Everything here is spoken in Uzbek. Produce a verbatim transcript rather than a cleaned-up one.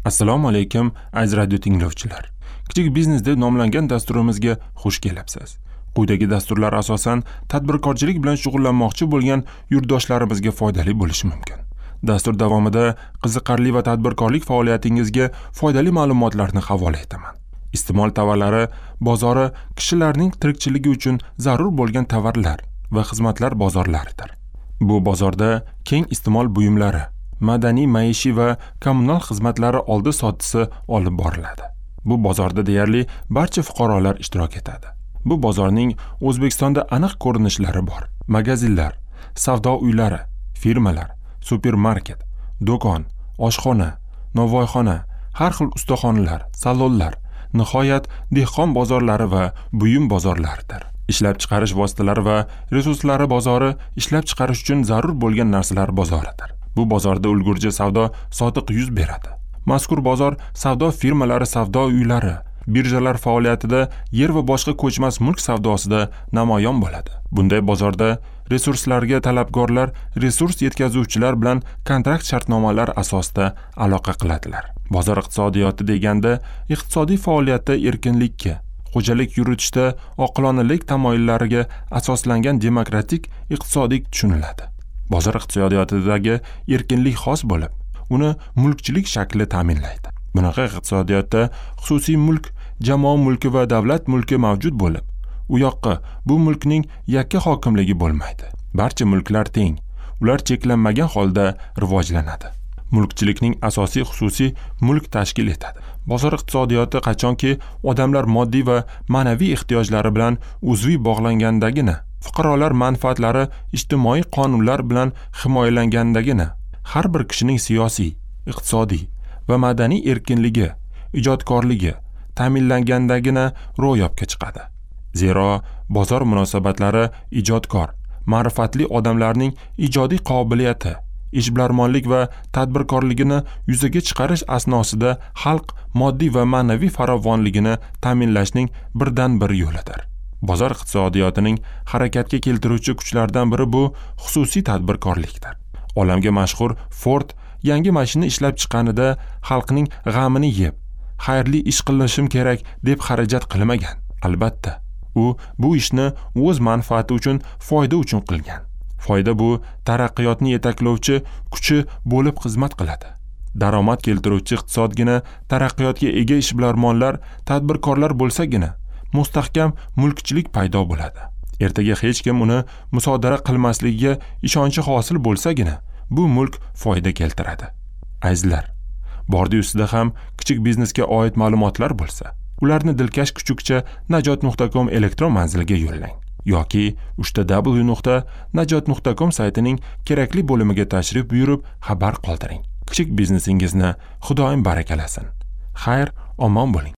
Assalomu alaykum aziz radio tinglovchilar. Kichik biznes deb nomlangan dasturimizga xush kelibsiz. Quyidagi dasturlar asosan tadbirkorchilik bilan shug'ullanmoqchi bo'lgan yurtdoshlarimizga foydali bo'lishi mumkin. Dastur davomida qiziqarli va tadbirkorlik faoliyatingizga foydali ma'lumotlarni havola etaman. Iste'mol tovarlari bozori kishilarning tirikchiligi uchun zarur bo'lgan tovarlar va xizmatlar bozorlaridir. Bu bozorda keng iste'mol buyumlari, madaniy, maishiy va kommunal xizmatlari oldi-sotdisi olib boriladi. Bu bozorda deyarli barcha fuqarolar ishtirok etadi. Bu bozorning O'zbekistonda aniq ko'rinishlari bor. Magazinlar, savdo uylari, firmalar, supermarket, do'kon, oshxona, novvoyxona, har xil ustaxonalar, salonlar, nihoyat dehqon bozorlari va buyum bozorlaridir. Ishlab chiqarish vositalari va resurslari bozori ishlab chiqarish uchun zarur bo'lgan narsalar bozoridir. Bu bozorda ulgurji savdo sotiq yuz beradi. Mazkur bozor savdo firmalari, savdo uylari, birjalar faoliyatida yer va boshqa ko'chmas mulk savdosida namoyon bo'ladi. Bunday bozorda resurslarga talabgorlar resurs yetkazuvchilar bilan kontrakt shartnomalar asosida aloqa qiladilar. Bozor iqtisodiyoti deganda iqtisodiy faoliyatda erkinlikka, xo'jalik yuritishda oqilonalik tamoyillariga asoslangan demokratik iqtisodiy tushuniladi. Bozor iqtisodiyotidagi erkinlik xos bo'lib, uni mulkchilik shakli ta'minlaydi. Bunaqa iqtisodiyotda xususiy mulk, jamoa mulki va davlat mulki mavjud bo'lib, u yoqqa bu mulkning yakka hokimligi bo'lmaydi. Barcha mulklar teng, ular cheklanmagan holda rivojlanadi. Mulkchilikning asosiy xususiy mulk tashkil etadi. Bozor iqtisodiyoti qachonki odamlar moddiy va ma'naviy ehtiyojlari bilan uzviy bog'langandagina, fuqarolar manfaatlari ijtimoiy qonunlar bilan himoyalangandagina, har bir kishining siyosiy, iqtisodiy va madaniy erkinligi, ijodkorligi ta'minlangandagina ro'yobga chiqadi. Zero bozor munosabatlari ijodkor, ma'rifatli odamlarning ijodiy qobiliyati, ishbilarmonlik va tadbirkorligini yuzaga chiqarish asnosida xalq moddiy va ma'naviy farovonligini ta'minlashning birdan bir yo'lidir. Bozor iqtisodiyotining harakatga keltiruvchi kuchlardan biri bu xususiy tadbirkorlikdir. Olamga mashhur Ford yangi mashina ishlab chiqqanida xalqning g'amini yeb, xayrli ish qilishim kerak deb xarajat qilmagan. Albatta, u bu ishni o'z manfaati uchun, foyda uchun qilgan. Foyda bu taraqqiyotni yetaklovchi kuchi bo'lib xizmat qiladi. Daromad keltiruvchi iqtisodgina taraqqiyotga ega ishbilarmonlar, tadbirkorlar bo'lsagina mustahkam mulkchilik paydo bo'ladi. Ertaga hech kim uni musodara qilmasligiga ishonchi hosil bo'lsagina bu mulk foyda keltiradi. Azizlar, bordi ustida ham kichik biznesga oid ma'lumotlar bo'lsa, ularni dilkash kuchukcha najot nuqta com elektron manziliga yo'llang yoki uch w nuqta najot nuqta com saytining kerakli bo'limiga tashrif buyurib xabar qoldiring. Kichik biznesingizni Xudoyim barakalasin. Xayr, omon bo'ling.